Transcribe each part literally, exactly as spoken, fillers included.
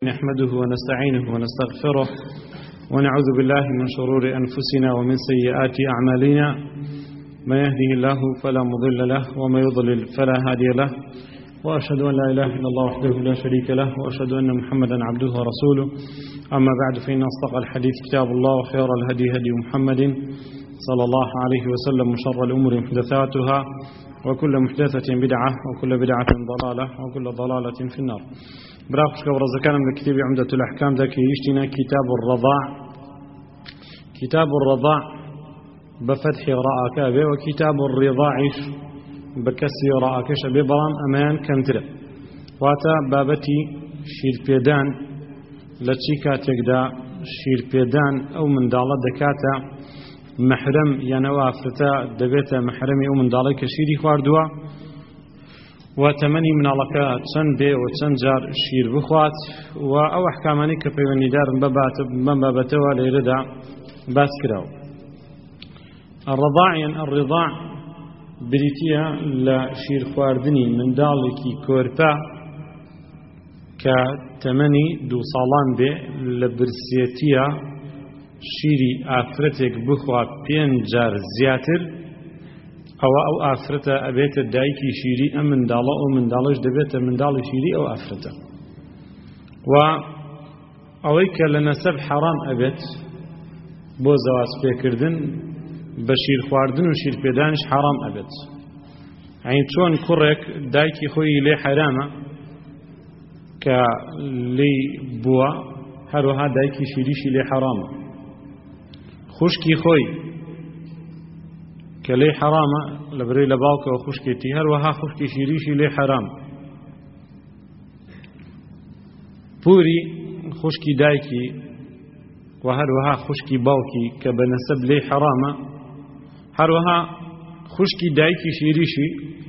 نحمده ونستعينه ونستغفره ونعوذ بالله من شرور أنفسنا ومن سيئات أعمالنا. من يهده الله فلا مضل له ومن يضلل فلا هادي له، وأشهد أن لا إله إلا الله وحده لا شريك له، وأشهد أن محمدا عبده ورسوله. أما بعد، فإن أصدق الحديث كتاب الله، وخير الهدي هدي محمد صلى الله عليه وسلم، وشر الأمور محدثاتها، وكل محدثة بدعة، وكل بدعة ضلالة، وكل ضلالة في النار. براقش كورز كان من كتاب عمدة الأحكام ذاك يشتنا كتاب الرضاع. كتاب الرضاع بفتح راء كابه، وكتاب الرضاع بكسر راء كشبه برام أمان كنتر. واتا بابتي شير بيدان لتشي كاتيكدا شير بيدان أو من دالة دكاتا محرم يعني وافرتا دبيتا محرمي أو من دالة كشيري خواردوا، وتمني من علاقة چند بي وچند جار شير بخوات، و او احكاماني كبيرني دار ببات بباتوا ليردا باس كراو. الرضاع يعني الرضاع بريتيا لشير خواردني من دالكي كوربا كتمني دو صالان بي لبرسيتيا شيري آفرتك بخوا بين جار زياتر، أو أو آفرته أبيت الدايكي شيري أم من دالة أو من دالش دبيت من دال شيري أو آفرته. و أويك لنسب حرام أبيت بو زواج فكردن بشير خواردن وشير بيدانش حرام أبيت. يعني شون كرك دايكي خوي لي حرامة كلي بوا هروها دايكي شيريشي لي حرامة. خشكي خوي كلي حرامة لبري لباوك وخشكي تيهر وها خشكي شيريشي لي حرام. بوري خشكي دايكي وهر وها خشكي باوكي كبنسب لي حرامة، هر وها خشكي دايكي شيريشي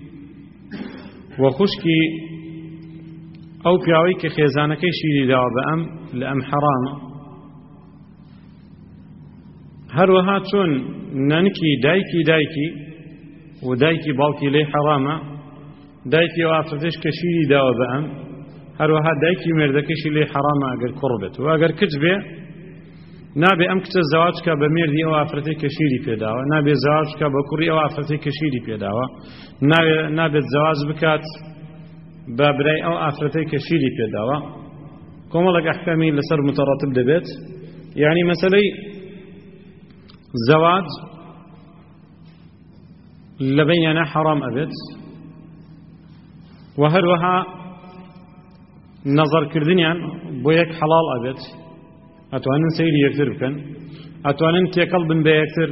وخشكي أو بياوي كخيزانكي شيري داوا بأم لأم حرامة. هروها چون ننكي دايكي دايكي ودايكي باوكي لي حرامة، دايكي وافرتش كشيري داوا بأم، هروها دايكي مردكشي لي حرامة اگر قربت، واگر كتبه نابي ام كت الزواج بمردي او افرتي كشيري في داوا، نابي الزواج بكوري او افرتي كشيري في داوا، نابي الزواج بكات بابراي او افرتي كشيري في داوا. كومالك احكامي لسر متراتب دبت. يعني مثلا زواج لبيننا حرام أبد، وهروها نظر كردنيان بويك حلال أبد. أتوانن سيري يكتر بكن، أتوانن تيكل بن بيكتر،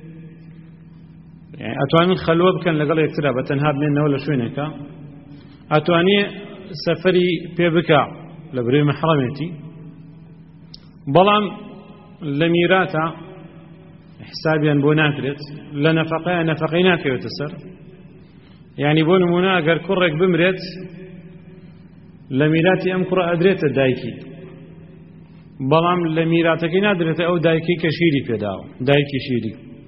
يعني أتوانن خلوة بكن لقل يكتر بتنهاب منه ولا شوينك، أتواني سفري بيبكا لبري محرمتي، بلام لميراتا حسابيا بو ناكرت لنفقه نفقيناك يتسر. يعني بو نمونا اگر كرك بمرت لميراتي ام كرة ادريت دايكي، بلام لميراتك نادرت او دايكي كشيري في داو دايكي شيري.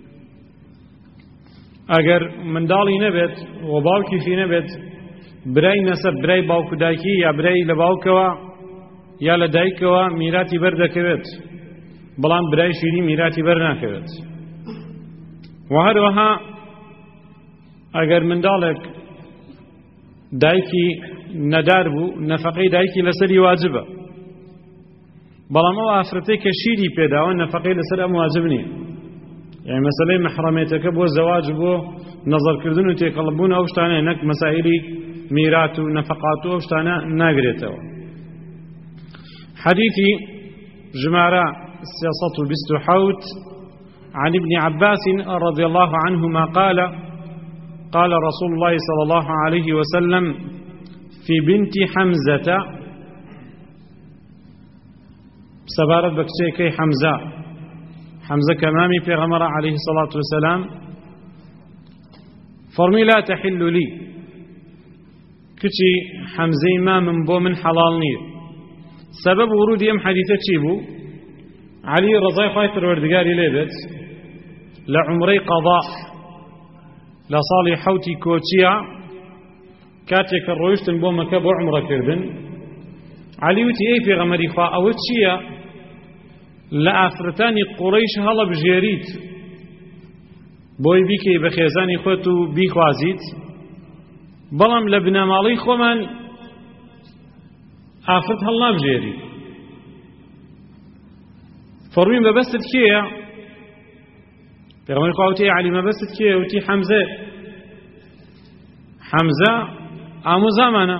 اگر من دالي نبت وباوكي في نبت براي نسب براي باوكو دايكي يا براي لباوكوا يا لدايكوا ميراتي بردكوت، بلان برای شیری میراتی بر نکرد. و هر وها اگر من دالک دایکی ندار بو نفقی دایکی لسری واجبه، بلان او افرتی که شیری پیدا و نفقی لسر ام واجب نیه. يعني مثلا محرميتك بو زواج بو نظر كردن وتيقلبون اوشتانا هناك مسائل ميراث ونفقات اوشتانا ناقريتو. حديثي جمارة السياسة بالسحوت عن ابن عباس رضي الله عنهما قال قال رسول الله صلى الله عليه وسلم في بنت حمزة سبارت بكشيكي حمزة حمزة كمامي في غمرة عليه الصلاة والسلام فرمي لا تحل لي كتي حمزة ما من بو من حلال نير. سبب ورود يم حديثة تشيبو علي رضي خايفر وردقاري ليبت لعمري قضاء لصالي حوتي كوتشيا كاتيك الرويشتن بو مكبو عمره كردن علی وتی ئەی پێغەمبەری خوا ئەوە چییە لە ئافرەتانی قوڕەیش هەڵە بژێریت بۆی بیکەی بە خێزانی خۆت و بیخوازیت بەڵام لە بنەماڵەی خۆمان ئافرەت هەڵ نابژێری فەرمووی مەبەستت کێیە پێغەمبەری خوا وتی عەلی مەبەستت کێیە وتی حەمزە حەمزە ئامۆزامانە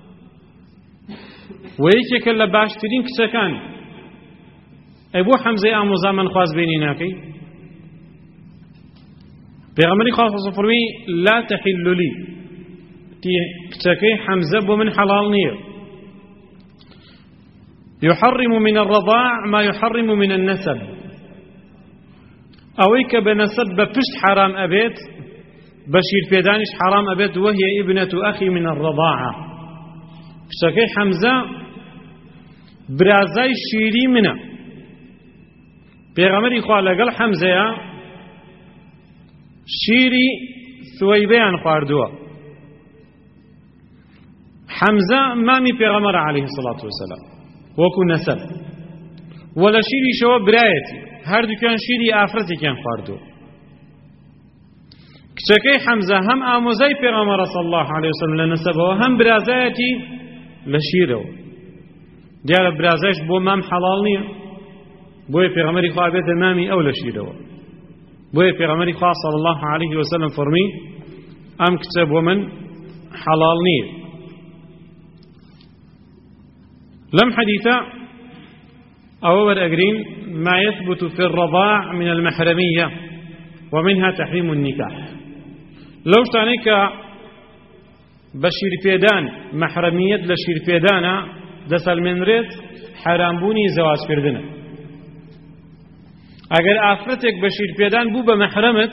و یەکێکە لە باشترین کچەکان ئەی بۆ حەمزەی ئامۆزامان خوازبێنی ناکەی پێغەمبەری خوا فەرمووی لا تەحیل لی کچەکەی حەمزە بۆ من حەڵاڵ نییە يحرم من الرضاع ما يحرم من النسب أويك بنسب بپشت حرام أبيت بشير بيدانش حرام أبيت وهي ابنة أخي من الرضاعة شكي حمزة برازاي شيري منه بيغمري خواه لقل حمزة شيري ثويبيان خواردوه حمزة مامي بيغمر عليه الصلاة والسلام وەکو نەسەب وە لە شیری شەوە برایەتی هەردووکیان شیری ئافرەتێکیان خواردووە کچەکەی حەمزە هەم ئامۆزای پێغەمبەرە صلی الله علیه وسلم لە نەسەبەوە هەم برازایەتی لە شیرەوە دیارە برازایش بۆ مام حەڵاڵ نییە بۆیە پێغەمبەری خوا بێتە مامی ئەو لە شیرەوە بۆیە پێغەمبەری خوا صلی الله علیه وسلم فەرمی ئەم کچە بۆ من حەڵاڵ نییە لم حديثة أو أجرين ما يثبت في الرضاع من المحرمية ومنها تحريم النكاح لو شانك بشير بيدان محرمية لشير بيدانا دسل من ريت حرام بوني زواج كردنا أجر آفرتك بشير بيدان بو بمحرمت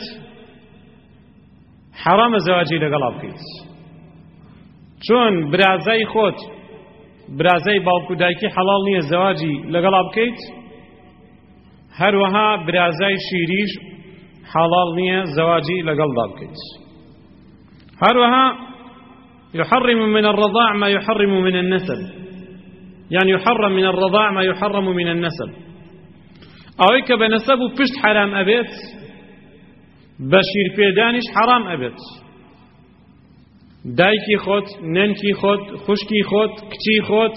حرام زواجي لقلاب كيس چون برازاي خوت برازای باوکو دایکی حەڵاڵ نییە زەواجی لەگەڵا بکەیت هەروەها برازای شیریش حەڵاڵ نییە زەواجی لەگەڵدا بکەیت هەروەها يحرم من الرضاع ما يحرم من النسب يعني يحرم من الرضاع ما يحرم من النسب ئەوەی کە بە نەسەب و پشت حرام ئەبێت بە شیرپێدانیش حرام ئەبێت دایکی خۆت نەنکی خۆت خوشکی خۆت کچی خۆت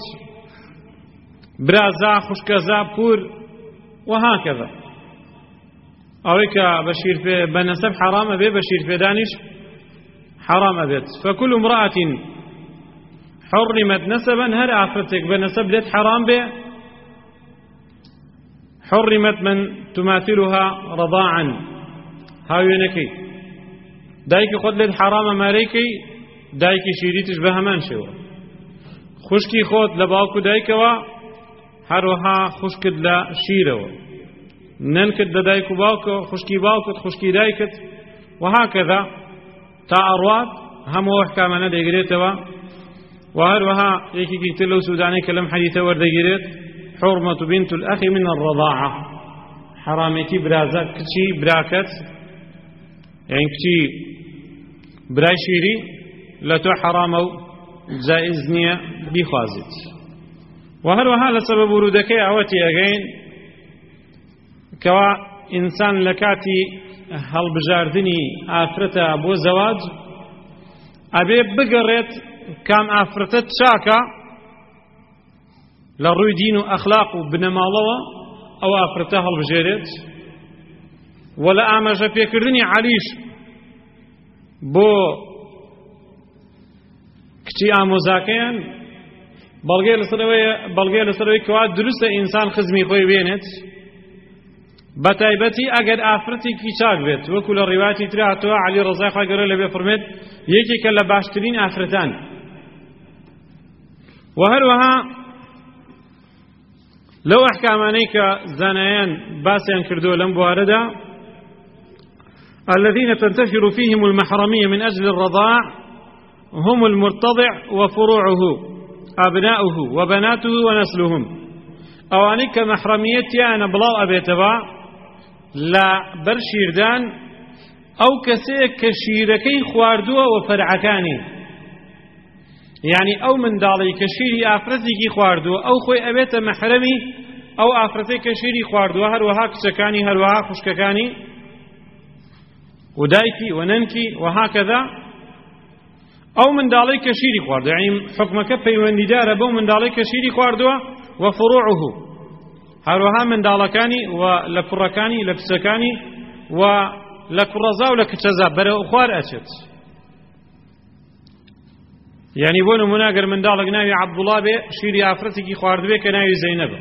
برازا خوشکەزا پور وهكذا ئەوەی کە بە نەسەب حرامە بێ بە شیرپێدانیش حرامە بێت فكل امرأة حرمت نسبا هەر ئافرەتێک بە نەسەب لێت حرام بێ حرمت من تماثلها رضاعا هاوێنەکەی دایکی خۆت لێت حرامە مارەیکەی دایکی شیریتش بە هەمان شێوە خوشکی خۆت لە باوکو دایکەوە هەروەها خوشکت لە شیرەوە نەنکت لە دایک و باوکەوە خوشکی باوکت خوشکی دایکت وهكذا تا ئەڕوات هەموو ئەحکامانە دەیگرێتەوە و هەروەها یەکێکی تر لەو سوودانەی کە لەم حەدیثە وەردەگیرێت حرمة بنت الأخ من الرضاعة حرامێکی برازە کچی براکەت یعنی کچی برای شیری لە تۆ حرامە و جائز نییە بیخوازیت و هەروەها لە سەبەب ورودەکەی ئەوەتی ئەگەین کەوا ئینسان لە کاتی هەڵبژاردنی ئافرەتە بۆ زەواج ئەبێ بگەڕێت کام ئافرەتە چاکە لە ڕووی دین و ئەخلاق و بنەماڵەوە ئەو ئافرەتە هەڵبژێرێت و لە ئاماژە پێکردنی عەلیش بۆ کچی ئامۆزاکەیان بەڵگەی لەسەرەوەی کەوا دروستە ئینسان خزمی خۆی بێنێت بە تایبەتی ئەگەر ئافرەتێکی چاک بێت وەکو لە ڕیواتی تر هاتووە عەلی ڕەزای خوای گەورە لەبێ فەرمێت یەکێکە لە باشترین ئافرەتان و هەروەها لەو ئەحکامانەی کە زانایان باسییان کردووە لەم بوارەدا الذين تنتشر فيهم المحرمية من أجل الرضاع هم المرتضع وفروعه أبناؤه وبناته ونسلهم أواني كمحرميتي أنا بلاو أبيتبا لا برشيردان أو كسيك كشيركي خواردوه وفرعكاني یعنی ئەو منداڵی کە شیری ئافرەتێکی خواردووە ئەو خۆی ئەبێتە مەحرەمی ئەو ئافرەتەی کە شیری خواردووە، هەروەها کچەکانی، هەروەها خوشکەکانی و دایکی و نەنکی و هاکەذا ئەو منداڵی کە شیری خواردووە، یعنی حکمەکە پەیوەندیدارە بەو منداڵی کە شیری خواردووە و فروعه، هەروەها منداڵەکانی و لە کوڕەکانی لە کچەکانی و لە کوڕەزا و لە کچەزا بەرەو خوار ئەچێت. یعنی بۆ نمونە ئەگەر منداڵێک ناوی عەبدوڵڵا بێ شیری ئافرەتێکی خواردبێ کە ناوی زەینەبە،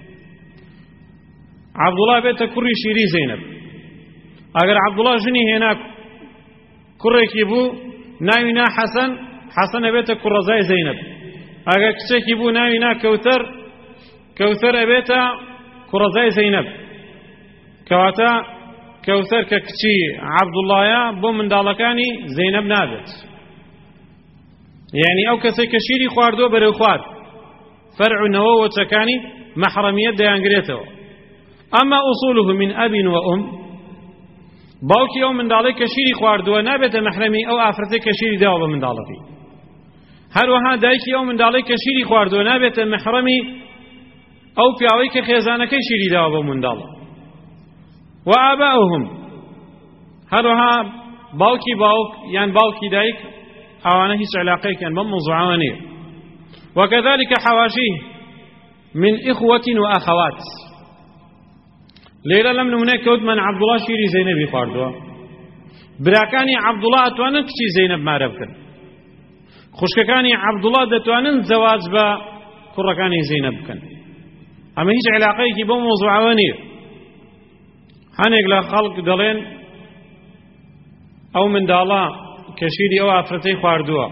عەبدوڵڵا بێتە کوڕی شیری زەینەب. ئەگەر عەبدوڵڵا ژنی هێنا کوڕێکی بوو ناوی نا حەسەن، حەسەن ئەبێتە کوڕەزای زەینەب. ئەگەر کچێکی بوو ناوی نا کەوتەر، کەوتەر ئەبێتە کوڕەزای زەینەب. کەواتە کەوتەر کە کچی عەبدوڵڵایە بۆ منداڵەکانی زەینەب نابێت. یعنی ئەو کەسێک کە شیری خواردووە بەرەو خوارد فەرع و نەوە و چەکانی مەحرەمیەت دەیانگرێتەوە. ئەمما ئوصوله من ئەب و ئوم، باوکی ئەو منداڵی کە شیری خواردووە نابێتە مەحرەمی ئەو ئافرەتێک کە شیری داوە بە منداڵەکەی. هەروەها دایکی ئەو منداڵی کە شیری خواردووە نابێتە مەحرەمی ئەو پیاوەی کە خێزانەکەی شیری داوە بە منداڵە. و ئاباؤهم، هەروەها باوکی باوک یان باوکی دایک، ئەوانە هیچ علاقەیەکیان بەم مۆزوعانە نییە. وكذلك حواشيه من إخوة وأخوات. ليلة لم نمنك كود من عبد الله شيري زينب خواردووە، براکانی عەبدوڵڵا ئەتوانن کچی زەینەب مارە بکەن، خوشکەکانی عەبدوڵڵا دەتوانن زەواج بە کوڕەکانی زەینەب بکەن. ئەمە هیچ علاقەیەکی بەو مۆزوعانە نییە. هەنێک لە خەڵک دەڵێن ئەو منداڵە کە شیری ئەو ئافرەتەی خواردووە،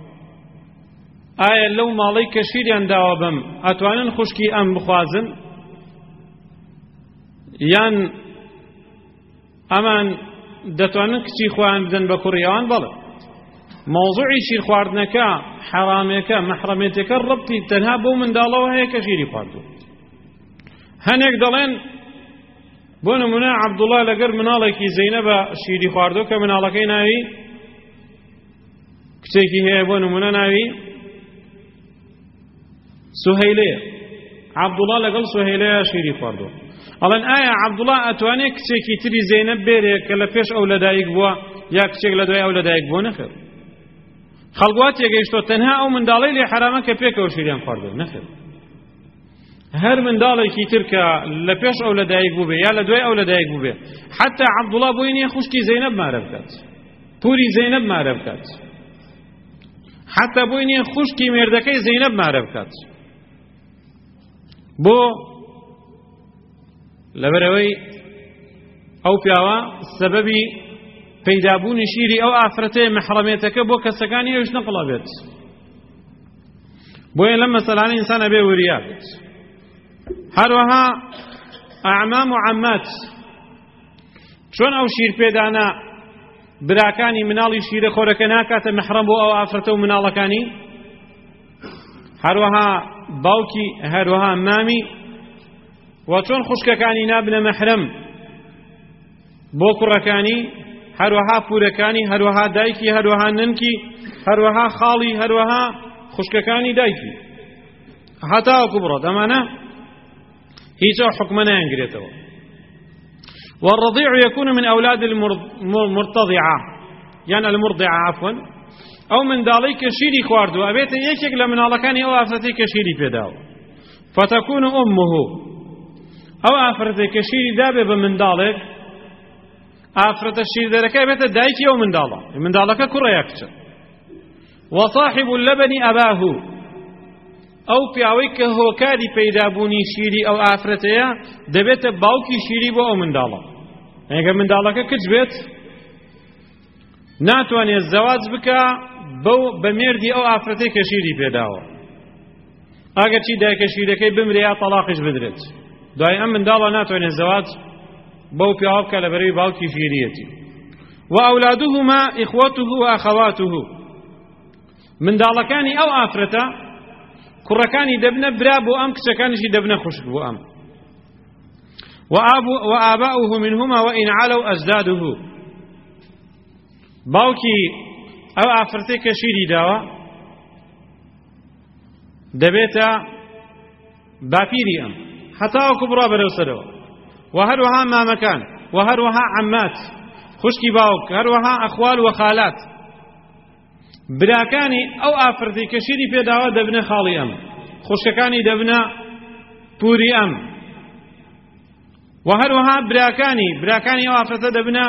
ئایا لەو ماڵەی کە شیریان داوە بەم ئەتوانن خوشکی ئەم بخوازن، یان ئەمان دەتوانن کچی خۆیان بدەن بە کوڕی ئەوان؟ بەڵێ، مەوزوعی شیر خواردنەکە حەرامێکە مەحرەمێتەکە ڕەبتی تەنها بەو منداڵەوە هەیە کە شیری خواردووە. هەنێک دەڵێن بۆ نمونە عەبدوڵڵا لەگەر مناڵێکی زەینەبە شیری خواردووە کە مناڵەکەی ناوی کچێکی هەیە، بۆ نمونە ناوی سوهەیلەیە، عەبدوڵڵا لەگەڵ سوهەیلەیە شیری خواردووە. ئەڵێن ئایا عەبدوڵڵا ئەتوانێت کچێکی تری زەینەب بێرێت کە لە پێش ئەو لەدایک بووە یا کچێک لە دوای ئەو لەدایک بووە؟ نەخێر. خەڵک وا تێگەیشتووە تەنها ئەو منداڵەی لێ حرامە کە پێکەوە شیریان خواردووە. نەخێر، هەر منداڵێکی تر کە لە پێش ئەو لەدایک بوو بێ یا لە دوای ئەو لەدایک بوو بێ، حتا عەبدوڵڵا بۆی نییە خوشکی زەینەب مارە بکات، پوری زەینەب مارە بکات، حتا بۆی نییە خوشکی مێردەکەی زەینەب مارە بکات. بۆ لەبەرەوەی ئەو پیاوە سەبەبی پەیدابوونی شیری ئەو ئافرەتەیە مەحرەمێتەکە بۆ کەسەکانی ئەوش نەقڵا بێت. بۆیە لەم مەسەلانە ئینسان ئەبێ وریا بێت. هەروەها ئەعمام و عەمات، چۆن ئەو شیر پێدانە براکانی مناڵی شیرە خۆرەکە ناکاتە مەحرەم بۆ ئەو ئافرەتە و مناڵەکانی، هەروەها باوکی، هەروەها مامی، و چۆن خوشکەکانی نابنە مەحرەم بۆ کوڕەکانی، هەروەها پورەکانی، هەروەها دایکی، هەروەها ننکی، هەروەها خاڵی، هەروەها خوشکەکانی دایکی، هەتاوەکو بڕۆت. ئەمانە هیچ ئەو حکمە نایانگرێتەوە. والرضيع يكون من أولاد المرتضعة، يعني المرضعة عفوا، أو من ذلك شيري خواردو أبيت يكيك لمن الله كان أو أفرتك شيري بيداو، فتكون أمه أو أفرتك شيري دابة من ذلك أفرت الشيري ذلك أبيت دايك أو من ذلك من ذلك كرة يكتر. وصاحب اللبن أباه، أو پیاوەی کە هۆکاری پەیدابوونی شیری ئەو ئافرەتەیە دەبێتە باوکی شیری بۆ ئەو منداڵە. ئەگەر منداڵەکە کچ بێت ناتوانێت زەواج بکە بە مێردی ئەو ئافرەتەی کە شیری پێداوە. ئەگەر چی دایکە شیرەکەی بمرێ یا تەلاقیش بدرێت، دوای ئەم منداڵە ناتوانێت زەواج بەو پیاوە بکە لەبەرەوەی باوکی شیریەتی. وأولادهما إخوته وأخواته، منداڵەکانی ئەو ئافرەتە کوڕەکانی دەبنە برا بۆ ئەم، کچەکانیشی دەبنە خوشک بۆ ئەم. وآباؤه منهما وإن علوا أجداده، باوکی ئەو ئافرەتەی کە شیری داوە دەبێتە باپیری ئەم هەتاوەکو بڕا بەرەو سەرەوە و هەروەها مامەکان و هەروەها عەمات خوشکی باوک هەروەها ئەخوال و خالات براکانی ئەو ئافرەتەی کە شیری پێداوە دەبنە خاڵی ئەم خوشکەکانی دەبنە پووری ئەم و هەروەها براکانی براکانی ئەو ئافرەتە دەبنە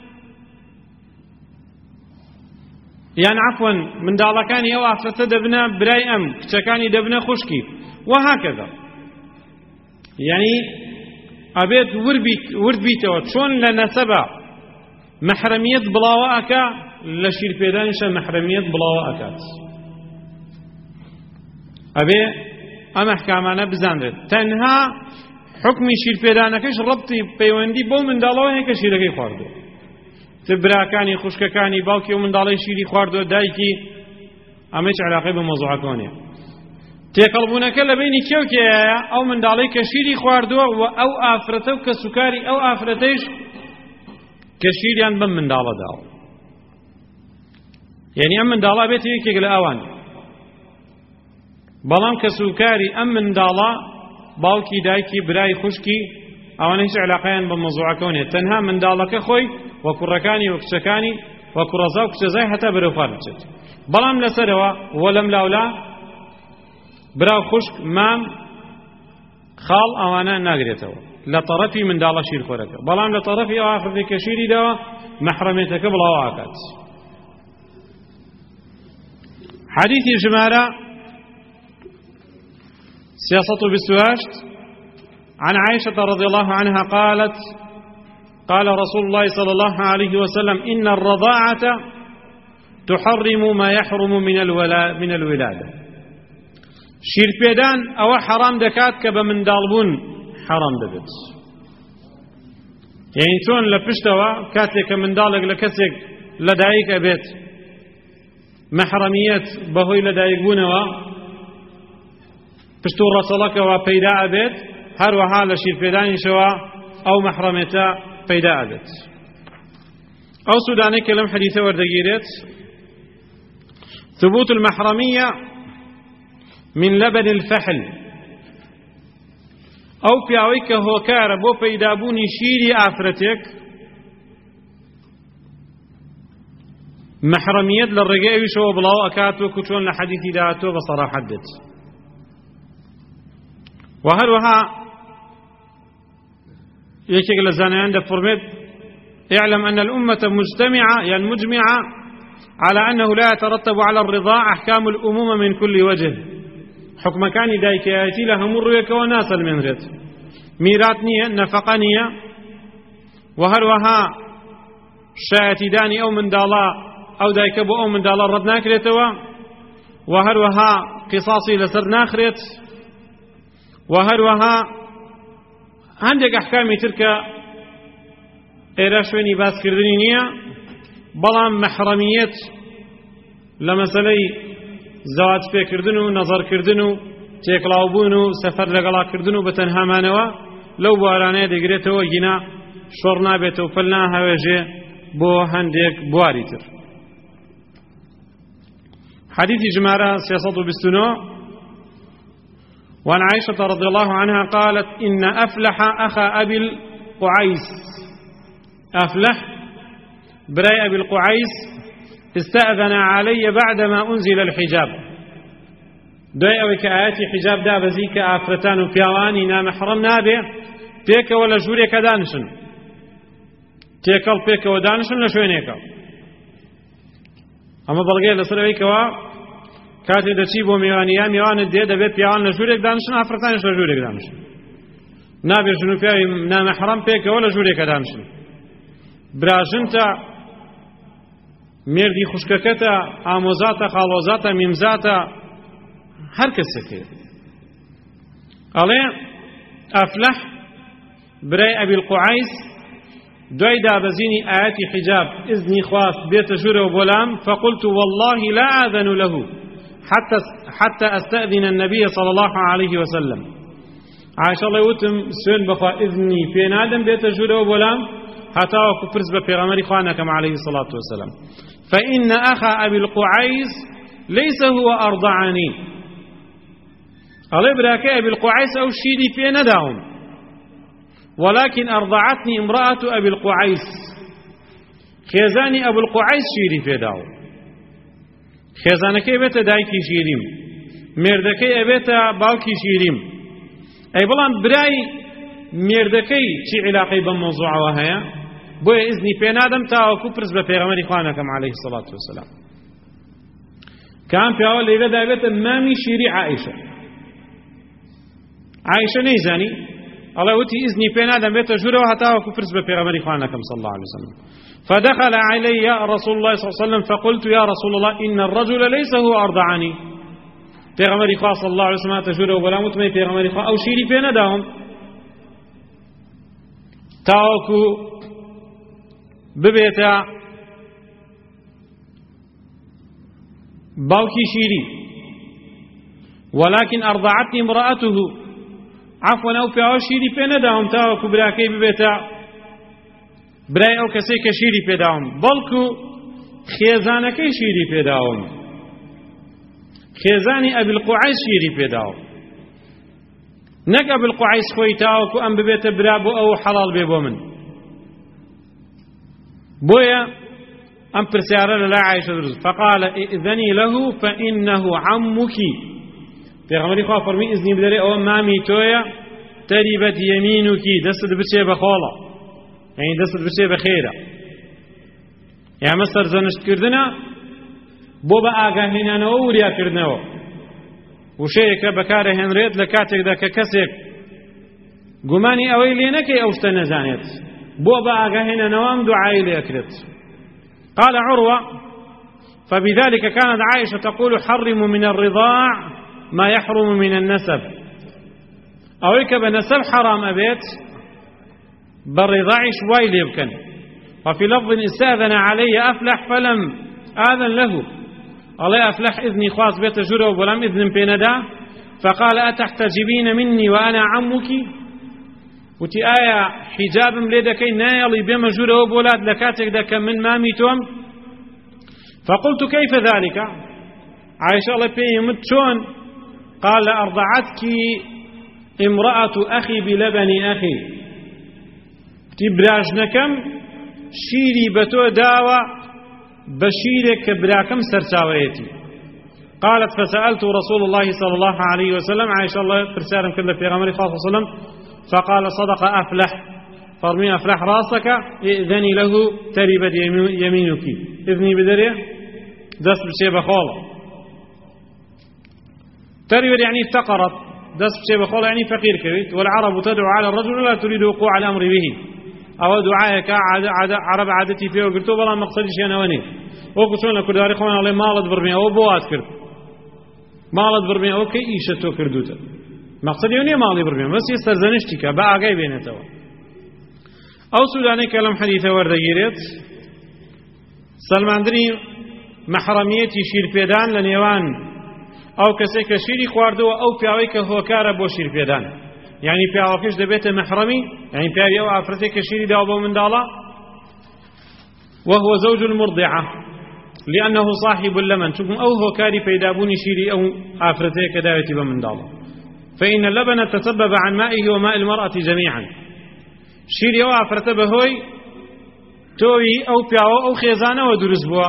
یان عەفوەن منداڵەکانی ئەو ئافرەتە دەبنە برای ئەم کچەکانی دەبنە خوشکی و هاکەذا یعنی ئەبێت ورد بیتەوە چۆن لە نەسەبە مەحرەمیەت بڵاوە ئەکا لە شیرپێدانیشە مەحرەمیەت بڵاوە ئەکات ئەبێ ئەم ئەحکامانە بزانرێت تەنها حکمی شیرپێدانەکەش ڕەبتی پەیوەندی بۆ منداڵەوە هەیە کە شیرەکەی خواردووە براکانی خوشکەکانی باوکی و منداڵی شیری خواردووە دایکی ئەمەش علاقەی بە مۆزوعەکە نییە تێکەڵبوونەکە لە بینی کێوکێیە ئەو منداڵی کە شیری خواردووە و ئەو ئافرەتە و کە سوکاری ئەو ئافرەتەیش کە شیریان بەم منداڵە داوە یعنی ئەم منداڵە بێت یەکێک لە ئەوان بەڵام کە سوکاری ئەم منداڵە باوکی دایکی برای خوشکی ئەوانە هیچ علاقەیان بە مۆزوعەکە نییە تەنها منداڵەکە خۆی و کوڕەکانی و کچەکانی و کوڕەزا و کچەزای هەتا بەرەو خوار بچێت بەڵام لەسەرەوە وە لەم لاولا براو خوشک مام خاڵ ئەوانە ناگرێتەوە لە تەڕەفی منداڵە شیرخۆرەکە بەڵام لە تەڕەفی ئەو ئافرەتەی کە شیری داوە مەحرەمێتەکە بڵاو ئاکات حديث جمارة سياسة بسواشت عن عائشة رضي الله عنها قالت قال رسول الله صلى الله عليه وسلم إن الرضاعة تحرم ما يحرم من الولا من الولادة شير بيدان أو حرام دكات كب من دالبون حرام دبت يعني تون لبشتوا كاتك من دالك لكسك لدايك أبيت محرميات بهوي لدايك بونوا پشتو رسولك وپیدا أبيت هر وحال شير بيدان شوا أو محرمتا پیدا أبيت أو سوداني كلام حديثة وردقيرت ثبوت المحرمية من لبن الفحل أو بياويك هو كاربو بيدابوني شيري آفرتك محرمية للرقاء شو بلاو أكاتو كتون لحديثي داتو بصراحة دت وهروها يكيك لزانا عند فرمت اعلم أن الأمة مجتمعة يعني مجمعة على أنه لا يترتب على الرضاع أحكام الأمومة من كل وجه حكم كان دايك يأتي لها مريك وناس المنرد ميراتنية نفقانية وهروها شايتي داني أو من دالا أو دايك أبو أو من دالا رد ناكريتوا وهروها قصاصي لسر ناخريت وهروها عندك أحكامي تلك إيراشويني باس كردنينية بلام محرمية لمسألة زواج پێ کردن و نظر کردن و تێکڵاو بوون و سەفەر لەگەڵا کردن و بەتەنهامانەوە لەو بوارانەیە دەگرێتەوە گینا شۆڕ نابێتەوە پەل ناهەوێژێ بۆ هەندێک بواری تر حديث جمارة سياسة بستنو وعن عائشة رضي الله عنها قالت إن أفلح أخا أبي القعيس أفلح براي أبي القعيس استأذن علي بعدما أنزل الحجاب دوي أوي كآياتي حجاب دا بزيك آفرتان وبيواني نا محرم نابي بيك ولا جوري كدانشن تيكال بيك ودانشن لشوينيك أما بلغي لسروي كوا كاتي دا چيبو ميوانيا ميوان الدي دا بيت بيوان لجوريك دانشن آفرتانش لجوريك دانشن نابي جنو بيوي نا محرم بيك ولا جوري كدانشن براجنتا مردی خوشکەکەتە ئامۆزاتە خاڵۆزاتە میمزاتە هەر کەسێکێ ئەڵێ ئەفلەح برای ئەبی القوعەیس دوای دابەزینی ئاەتی حیجاب ئیزنی خواست بێتە ژوورەوە بۆلام فقلت والله لا آذن له حتى حتى أستأذن النبي صلى الله عليه وسلم عائشة الله وتم سوين بخوا إذني في نادم بيت ژوورەوە بۆلام حتى وكفرز ببيغمري خوانكم عليه الصلاة والسلام فإن أخا أبي القعيس ليس هو أرضعني ئەڵێ براکە ئەبی القوعیس ئەو شیری پێ نەداوم ولكن أرضعتني امرأة أبي القعيس خێزانی ئەبو القوعیس شیری پێداوم خێزانەکەی بێتە دایکی شیریم مێردەکەی ئەبێتە باوکی شیریم ئەی بەڵام برای مێردەکەی چی علاقەی بەم مەوزوعەوە هەیە بۆیە ئیزنی پێ نادەم تاوەکو پرس بە پێغەمبەری خوا نەکەم عەلەیهی سەڵات وەسەلام کام پیاوە لێرەدا بێتە مامی شیری عائیشە عائیشە نەیزانی ئەڵێ وتی ئیزنی پێ نادەم بێتە ژوورەوە هەتاوەکو پرس بە پێغەمبەری خوا نەکەم صلی الله عليه وسلم فدخل علي رسول الله صلى الله عليه وسلم فقلت يا رسول الله إن الرجل ليس هو أرضعني پیغمبری خوا صلی الله علیه وسلم تجوره ولا متمي پیغمبری خوا او شیری پێ نەداوم تاوەکو ببێتە باوکی شیری ولكن أرضعتني امرأته عفوا او پیاوە شیری پێ نەداوم تاوەکو براکەی ببێتە برای ئەو کەسەی کە شیری پێداوم بەڵکو خێزانەکەی شیری پێداوم خێزانی ئەبی القوعیس شیری پێداوم نەک ئەبی القوعیس خۆی تاوەکو ئەم ببێتە برا بۆ ئەو حەڵال بێ بۆ من بۆیە ئەم پرسیارە لەلای عایشە دروست فقال ئئذنی له فإنه عمك پێغەمبەری خوا فەرمی ئیزنی بدەرێ ئەوە مامی تۆیە تەریبەت یەمینوکی دەستت بچێ بە خۆڵە یعنی دەستت بچێ بە خێرە ئێمە سەرزەنشتکردنە بۆ بە ئاگاهێنانەوە و وریاکردنەوە وشەیەکە بەکارەهێنرێت لە کاتێکدا کە کەسێک گومانی ئەوەی لێ نەکەی ئەو شتە نەزانێت بۆ بە ئاگاهێنانەوە ئەم دوعای لێکرێت قال عروة فبذلك كانت عائشة تقول حرموا من الرضاع ما يحرم من النسب أويك بنسب حرام أبيت بالرضاع شوي ليبكن وفي لفظ استأذن علي أفلح فلم آذن له الله أفلح إذني خاص بيت جرى ولم إذن بيندا فقال أتحتجبين مني وأنا عمك وتي آية حجاب لدكي نايلي بما جرى وبولاد لكاتك دك من ماميتهم فقلت كيف ذلك عائشة الله بيه متشون قال أرضعتك امرأة أخي بلبن أخي تبراج نكم شيري بتو داوى بشيرك براكم سرساويتي قالت فسألت رسول الله صلى الله عليه وسلم عائشة الله فرسالم كله في غمر صلى الله عليه وسلم فقال صدق أفلح فرمي أفلح راسك إذني له تربت يمينك إذني بدريه دست بشي بخولة تربت يعني افتقرت دست بشي بخولة يعني فقير كبيت والعرب تدعو على الرجل لا تريد وقوع الأمر به أو دعائك عاد عاد عرب عادتي فيه وقلت والله مقصدي شيء أنا وني وقلت لك داري خوان الله مالت برمي أو بوات كرد مالت برمي أو كي إيشتو كردوتا مقصدي وني مالي برمي بس يسترزنشتك باقي بينتوا أو سوداني كلام حديثة وردقيرت سلمان دري محرميتي شير بيدان لنيوان أو كسيك شيري خواردو أو بيعويك هو كاربو شير بيدان يعني بيعوكش دبيت محرمي يعني بيعوي أو أفرتك شيري داوبو من دالا وهو زوج المرضعة لأنه صاحب اللمن شكم أو هو كاري بيدابوني شيري أو أفرتك داوتي بمن دالا فإن اللبن تسبب عن مائه وماء المرأة جميعا شيري أو أفرت بهوي توي أو بيعو أو خيزانة ودرس بوا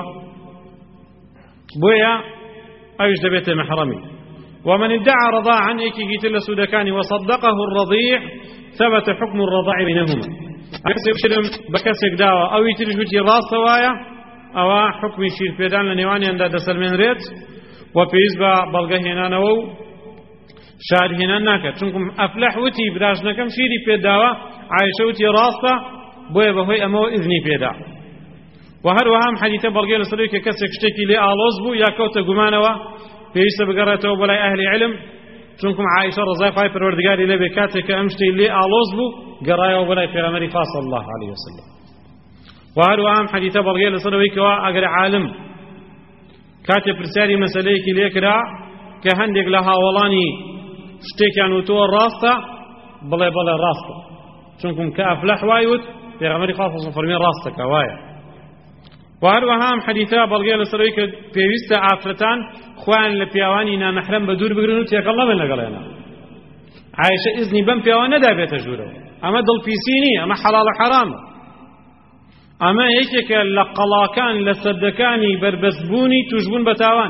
بويا أيش دبيت محرمي ومن ادعى رضاعا إيكي قتل سودكاني وصدقه الرضيع ثبت حكم الرضاع بينهما يشرم بكسك داوة أو يترش بتي راس سوايا أو حكم شير بيدان لنيواني عند دسل من ريت وبيزبا بلغه هنا نو شاد هنا ناكا چونكم أفلح وتي براش نكم شيري بيداوة عايشة وتي راسة بويا بهوي أمو إذني بيدا وهر وهم حديثة بلغه لسلوك كسك شتكي لي آلوز بو يا كوتا قمانوا پێویستە بگەڕێتەوە بەلای ئەهلی علم چونکم عائشە ڕزای خوای پەروەردگاری لێ بێ کاتێک کە ئەم شتەی لێ ئاڵۆز بوو گەڕایەوە بەلای پێغەمبەری خوا صلی الله عليه وسلم و هەروەها ئەم حەدیثە بەڵگەیە لەسەرەوەی کەوا ئەگەر عالم کاتێ پرسیاری مەسەلەیەکی لێ کرا کە هەندێک لە هاوڵانی شتێکیان وتووە ڕاستە بڵێ بەڵێ ڕاستە چونکم کە ئەفلەح وای وت پێغەمبەری خوا صلی الله عليه وسلم فەرمی ڕاستەکە وایە وهروەها ئەم حەدیثە بەڵگەیە لەسەرەوەی کە پێویستە ئافرەتان خۆیان لە پیاوانی نامەحرەم بە دوور بگرن و تێکەڵ نەبن لەگەڵێنە. عایشە ئیزنی بەم پیاوە نەدا بێتە ژوورەوە. ئەمە دڵپیسی نییە، ئەمە حەڵاڵ و حەرامە. ئەمە یەکێکە لە قەڵاکان لە سەدەکانی بربەستبوونی توشبوون بە تاوان.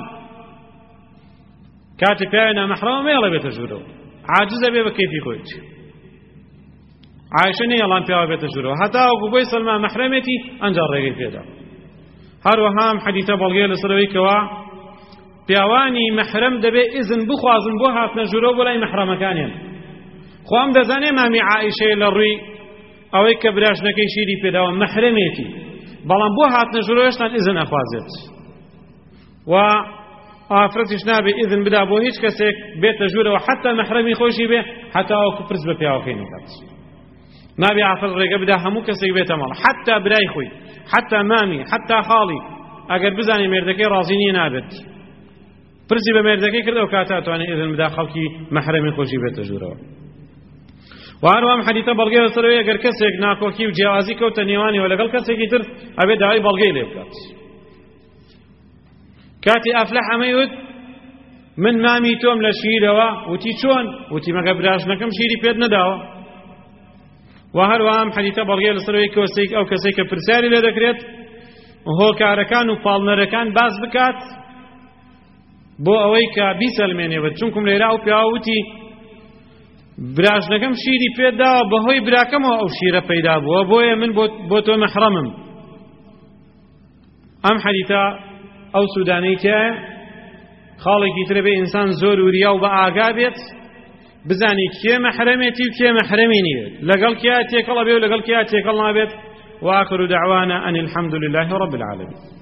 کاتی پیاوی نامەحرەمە مێڵە بێتە ژوورەوە، عاجزە بێ بە کەیفی خۆی. عایشە نەیەڵان پیاوە بێتە ژوورەوە، هەتا وەکو بۆی سەلمان مەحرەمێتی ئەنجا ڕێگەی پێدا. هەروەها ئەم حەدیثە بەڵگەیە لەسەرەوەی کەوا پیاوانی مەحرەم دەبێ ئیزن بخوازن بۆ هاتنە ژوورەوە بۆ لای مەحرەمەکانیان. خۆ ئەم دەزانێ مامی عایشەیە لە ڕووی ئەوەی کە براشنەکەی شیری پێداوە مەحرەمێتی، بەڵام بۆ هاتنە ژوورەوە هێشتا ئیزن ئەخوازێت و ئافرەتیش نابێ ئیزن بدا بۆ هیچ کەسێک بێتە ژوورەوە حتا مەحرەمی خۆشی بێ، هەتا وەکو پرس بە پیاوەکەی نەکات. نابێ ئافرەت ڕێگە بدا هەموو کەسێک بێتە ماڵ، حتا برای خۆی، حتا مامی، حتا خاڵی، ئەگەر بزانێ مێردەکەی ڕازی نییە نابێت پرسی بە مێردەکەی کرد ئەو کاتە ئەتوانێت ئیزن بدا خەڵکی مەحرەمی خۆشی بێتە ژوورەوە. و هەروەها ئەم حەدیثە بەڵگەیە لەسەرەوەی ئەگەر کەسێک ناکۆکی و جیاوازی کەوتە نێوانیەوە لەگەڵ کەسێکی تر ئەبێ داوای بەڵگەی لێ بکات. کاتی ئەفلەح ئەمەی وت من مامی تۆم لە شیرەوە، وتی چۆن؟ وتی مەگە براشنەکەم شیری پێت نەداوە. و هەروەها ئەم حەدیثە بەڵگەیە لەسەرەوەی کەسێک ئەو کەسێک کە پرسیاری لێ دەکرێت هۆکارەکان و پاڵنەرەکان باس بکات بۆ ئەوەی کە بیسەلمێنێەوە، چونکم لێرا و پیاوە وتی براشنەکەم شیری پێت داوە بەهۆی براکەمەوە ئەو شیرە پەیدا بووە، بۆیە من بۆ تۆ مەحرەمم. ئەم حەدیثە ئەو سوودانەی تایە خاڵێکی ترە بێ ئینسان زۆر وریا و بە ئاگا بێت، بزانی کێ مەحرەمێتی و کێ مەحرەمی نیە، لەگەڵ کیا تێکەڵە بێ و لەگەڵ کیا تێکەڵ نابێت. وآخر دعوانا أن الحمد لله رب العالمين.